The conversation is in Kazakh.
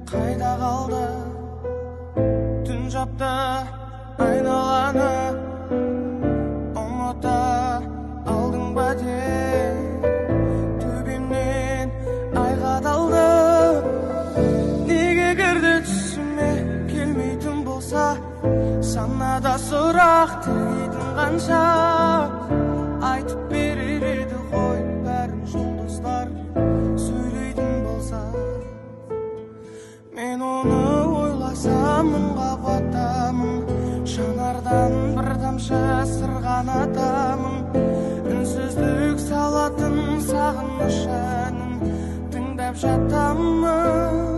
қайда қалды? Түн жапты айналаны, ұмыта алдың ба деп төбемнен ай қадалды. Неге кірді түсіме келмейтін болса, санада сұрақ тіркейтін қанша. Айтып берер еді ғой бәрін жұлдыздар сөйлейтін болса. Мен оны ойласам мұңға батамын, жанардан бір тамшы сырған атамын. Үнсіздік салатын сағыныш әнін тыңдап жатамын.